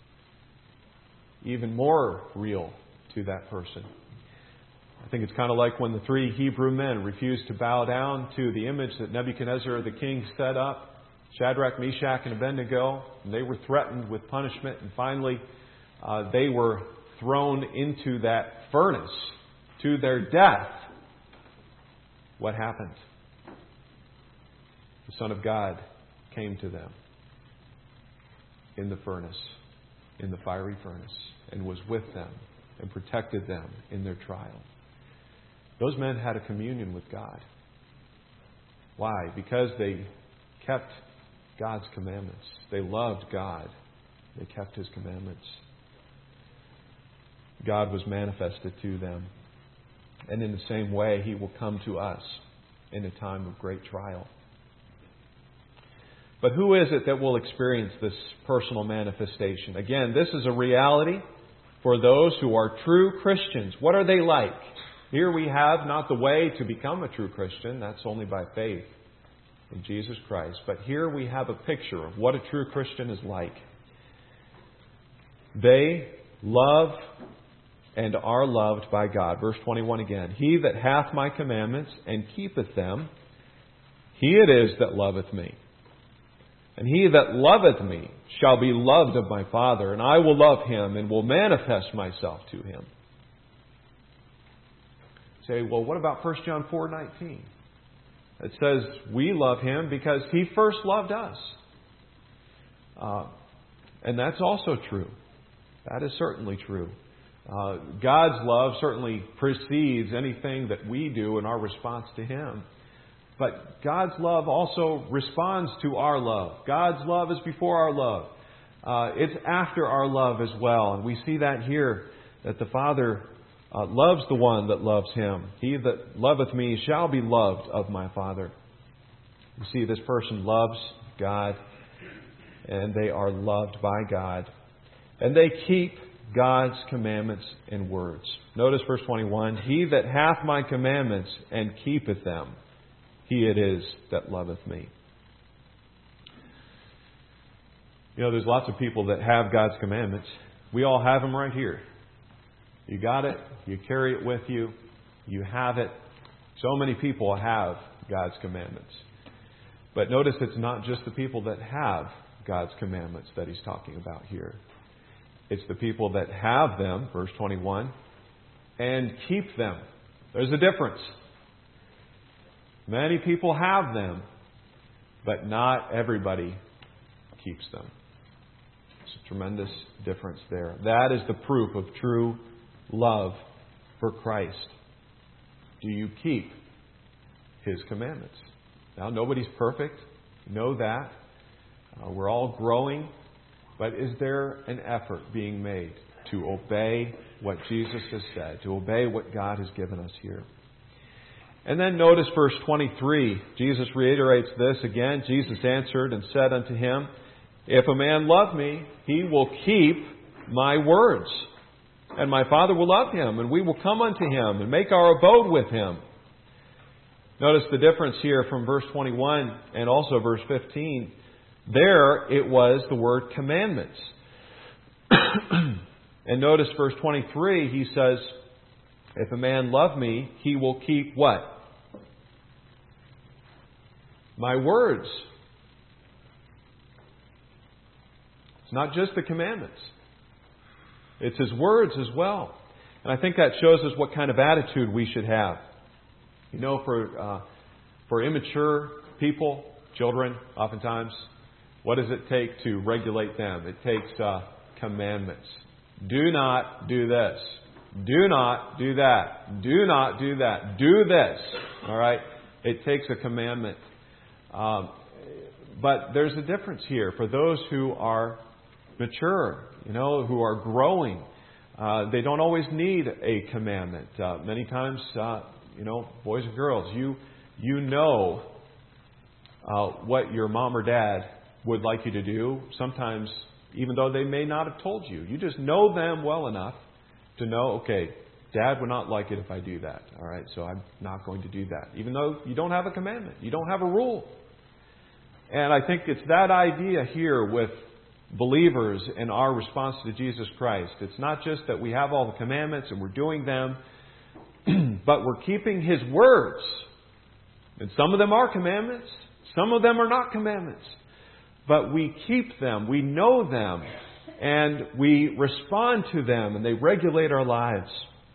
even more real to that person. I think it's kind of like when the 3 Hebrew men refused to bow down to the image that Nebuchadnezzar the king set up, Shadrach, Meshach, and Abednego, and they were threatened with punishment, and finally they were thrown into that furnace to their death. What happened? The Son of God came to them in the furnace, in the fiery furnace, and was with them and protected them in their trial. Those men had a communion with God. Why? Because they kept God's commandments. They loved God. They kept His commandments. God was manifested to them. And in the same way, He will come to us in a time of great trial. But who is it that will experience this personal manifestation? Again, this is a reality for those who are true Christians. What are they like? Here we have not the way to become a true Christian. That's only by faith in Jesus Christ. But here we have a picture of what a true Christian is like. They love and are loved by God. Verse 21 again. He that hath my commandments and keepeth them, he it is that loveth me. And he that loveth me shall be loved of my Father, and I will love him and will manifest myself to him. Say, well, what about 1 John 4:19? It says we love him because he first loved us. And that's also true. That is certainly true. God's love certainly precedes anything that we do in our response to him. But God's love also responds to our love. God's love is before our love. It's after our love as well. And we see that here, that the Father loves the one that loves him. He that loveth me shall be loved of my Father. You see, this person loves God, and they are loved by God. And they keep God's commandments and words. Notice verse 21, he that hath my commandments and keepeth them, he it is that loveth me. You know, there's lots of people that have God's commandments. We all have them right here. You got it. You carry it with you. You have it. So many people have God's commandments. But notice it's not just the people that have God's commandments that he's talking about here. It's the people that have them, verse 21, and keep them. There's a difference. Many people have them, but not everybody keeps them. It's a tremendous difference there. That is the proof of true love for Christ. Do you keep his commandments? Now, nobody's perfect. Know that. We're all growing. But is there an effort being made to obey what Jesus has said, to obey what God has given us here? And then notice verse 23. Jesus reiterates this again. Jesus answered and said unto him, if a man love me, he will keep my words. And my Father will love him, and we will come unto him and make our abode with him. Notice the difference here from verse 21 and also verse 15. There it was the word commandments. And notice verse 23, he says, if a man love me, he will keep what? My words. It's not just the commandments. It's his words as well. And I think that shows us what kind of attitude we should have. You know, for immature people, children, oftentimes, what does it take to regulate them? It takes commandments. Do not do this. Do not do that. Do not do that. Do this. All right? It takes a commandment. But there's a difference here for those who are mature, who are growing. They don't always need a commandment. Many times, boys and girls, you know what your mom or dad would like you to do. Sometimes, even though they may not have told you, you just know them well enough to know, okay, Dad would not like it if I do that. All right, so I'm not going to do that. Even though you don't have a commandment, you don't have a rule. And I think it's that idea here with believers in our response to Jesus Christ. It's not just that we have all the commandments and we're doing them, but we're keeping his words. And some of them are commandments. Some of them are not commandments. But we keep them. We know them. And we respond to them. And they regulate our lives.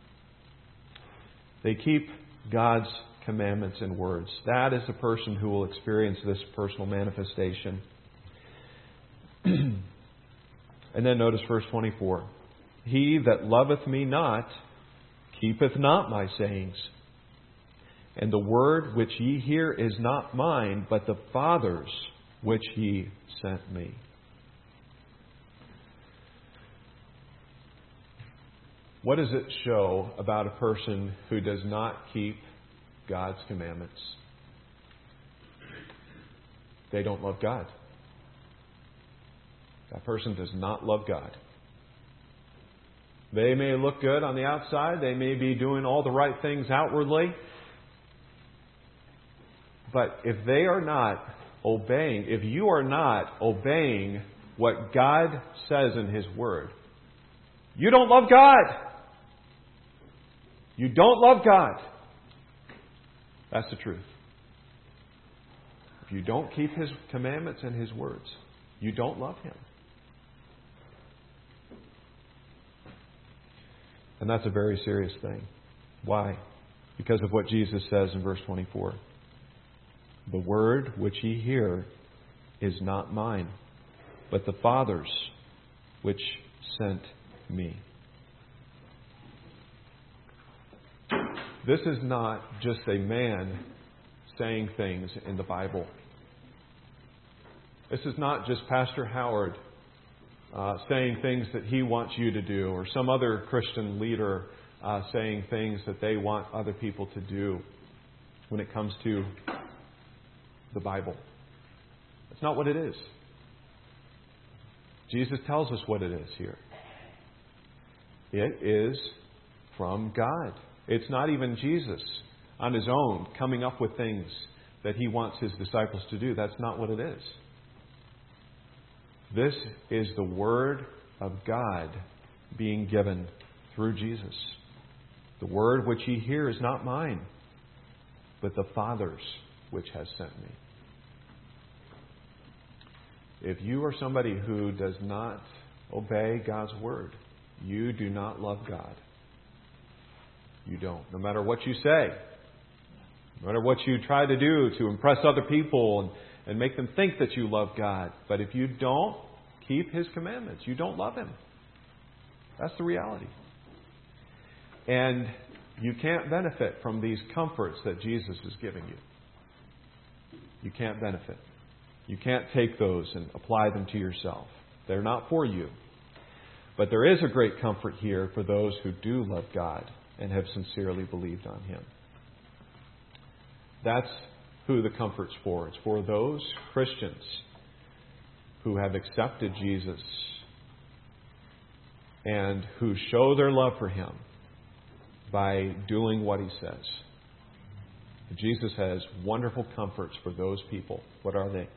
They keep God's commandments and words. That is the person who will experience this personal manifestation. And then notice verse 24. He that loveth me not, keepeth not my sayings. And the word which ye hear is not mine, but the Father's which he sent me. What does it show about a person who does not keep God's commandments? They don't love God. That person does not love God. They may look good on the outside. They may be doing all the right things outwardly. But if they are not obeying, if you are not obeying what God says in His Word, you don't love God. You don't love God. That's the truth. If you don't keep His commandments and His words, you don't love Him. And that's a very serious thing. Why? Because of what Jesus says in verse 24. The word which ye hear is not mine, but the Father's which sent me. This is not just a man saying things in the Bible. This is not just Pastor Howard saying things that he wants you to do, or some other Christian leader saying things that they want other people to do when it comes to the Bible. That's not what it is. Jesus tells us what it is here. It is from God. It's not even Jesus on His own coming up with things that He wants His disciples to do. That's not what it is. This is the Word of God being given through Jesus. The word which ye hear is not mine, but the Father's which has sent me. If you are somebody who does not obey God's Word, you do not love God. You don't. No matter what you say, no matter what you try to do to impress other people and make them think that you love God. But if you don't keep His commandments, you don't love Him. That's the reality. And you can't benefit from these comforts that Jesus is giving you. You can't benefit. You can't take those and apply them to yourself. They're not for you. But there is a great comfort here for those who do love God and have sincerely believed on Him. That's who the comfort's for. It's for those Christians who have accepted Jesus and who show their love for Him by doing what He says. Jesus has wonderful comforts for those people. What are they?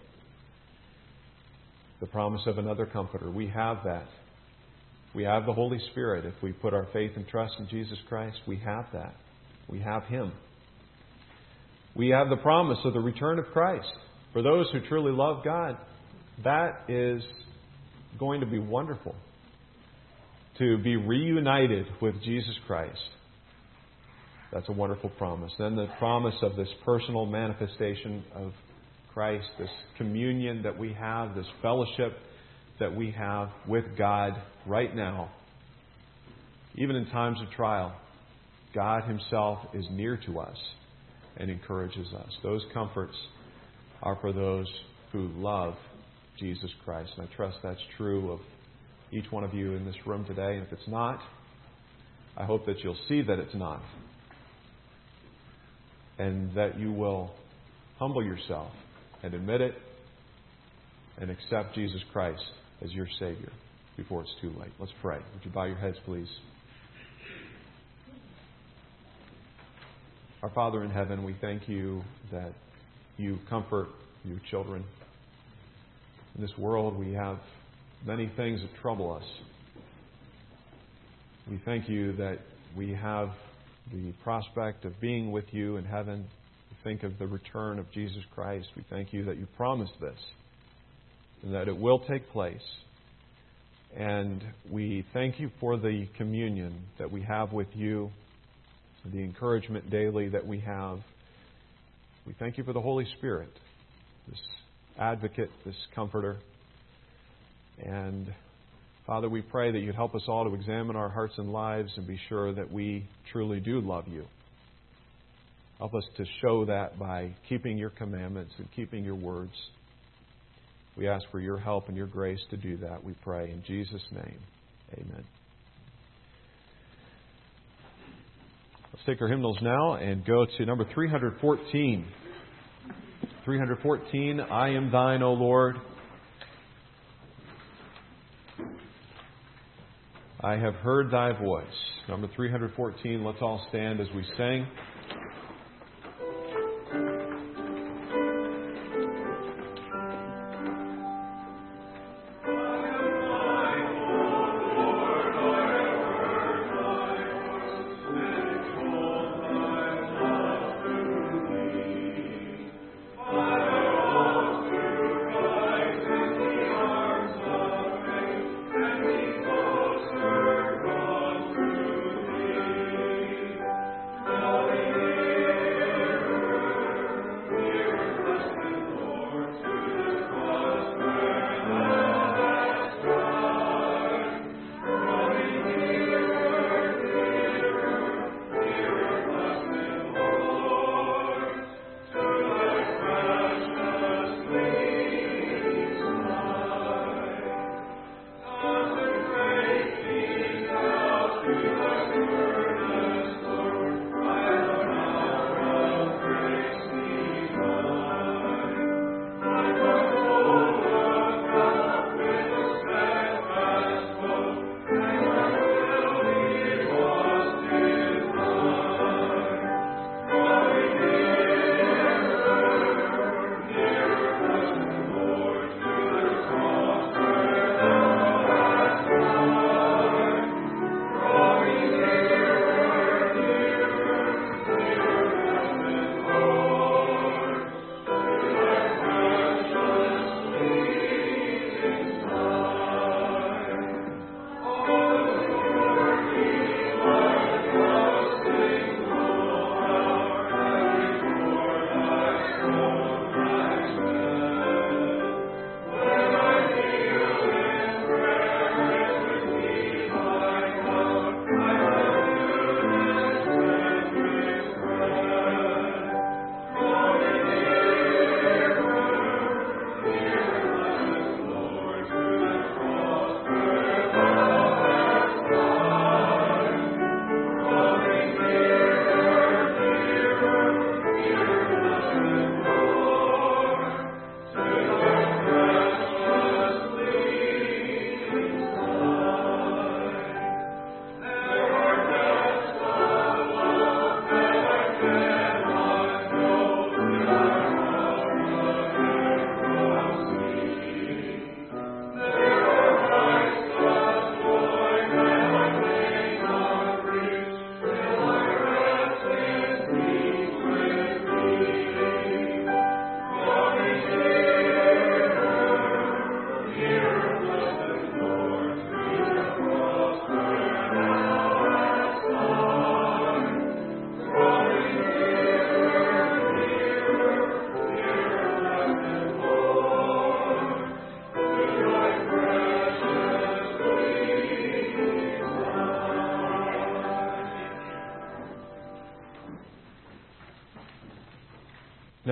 The promise of another Comforter. We have that. We have the Holy Spirit. If we put our faith and trust in Jesus Christ, we have that. We have Him. We have the promise of the return of Christ. For those who truly love God, that is going to be wonderful. To be reunited with Jesus Christ. That's a wonderful promise. Then the promise of this personal manifestation of Christ, this communion that we have, this fellowship that we have with God right now. Even in times of trial, God Himself is near to us and encourages us. Those comforts are for those who love Jesus Christ. And I trust that's true of each one of you in this room today. And if it's not, I hope that you'll see that it's not. And that you will humble yourself and admit it and accept Jesus Christ as your Savior before it's too late. Let's pray. Would you bow your heads, please? Our Father in heaven, we thank You that You comfort Your children. In this world, we have many things that trouble us. We thank You that we have the prospect of being with You in heaven. We think of the return of Jesus Christ. We thank You that You promised this and that it will take place. And we thank You for the communion that we have with You, the encouragement daily that we have. We thank You for the Holy Spirit, this advocate, this comforter. And Father, we pray that You'd help us all to examine our hearts and lives and be sure that we truly do love You. Help us to show that by keeping Your commandments and keeping Your words. We ask for Your help and Your grace to do that, we pray. In Jesus' name, amen. Let's take our hymnals now and go to number 314. 314, I am Thine, O Lord. I have heard Thy voice. Number 314, let's all stand as we sing.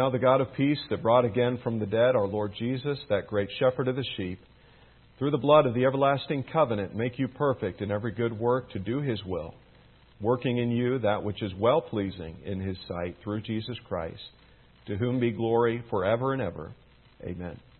now the God of peace that brought again from the dead our Lord Jesus, that great shepherd of the sheep, through the blood of the everlasting covenant, make you perfect in every good work to do His will, working in you that which is well-pleasing in His sight through Jesus Christ, to whom be glory forever and ever. Amen.